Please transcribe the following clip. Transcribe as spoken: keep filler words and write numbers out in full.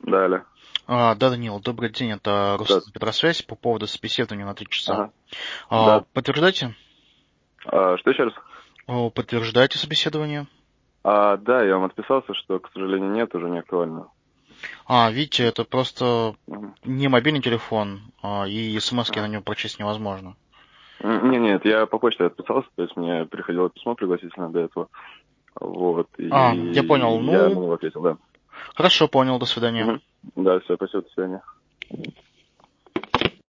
Да, алло. А, да, Данил, добрый день, это Руслан Здравствуйте. Петросвязь по поводу собеседования на три часа. Ага. А, Да. подтверждаете? А, что еще раз? О, подтверждаете собеседование? А, да, я вам отписался, что, к сожалению, нет, уже не актуально. А, видите, это просто Мгм. не мобильный телефон, а, и смс-ки на Ага. нем прочесть невозможно. М, Не, нет, я по почте отписался, то есть мне приходило письмо пригласительное до этого. Вот, А, я понял. и я на Ну, него ответил, да. хорошо, понял, до свидания. Мгм. Да, все, спасибо, до свидания.